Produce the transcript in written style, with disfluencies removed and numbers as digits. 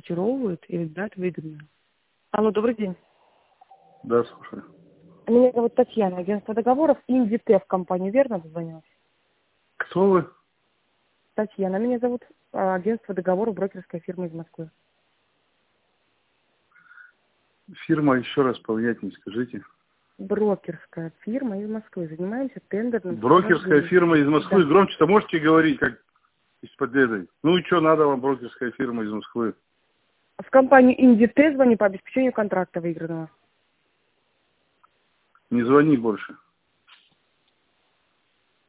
рассортировывают и выбирают выгодную. Алло, добрый день. Да, слушаю. Меня зовут Татьяна, агентство договоров Индитев, компанию, верно позвонилась? Кто вы? Татьяна меня зовут, агентство договоров, брокерская фирма из Москвы. Фирма, еще раз понятнее скажите. Брокерская фирма из Москвы. Занимаемся тендерным Брокерская сопровождением. фирма из Москвы. Да. Громче-то можете говорить, как из-под этой? Ну и что надо вам, брокерская фирма из Москвы? В компанию Индитев звоню по обеспечению контракта выигранного. Не звони больше.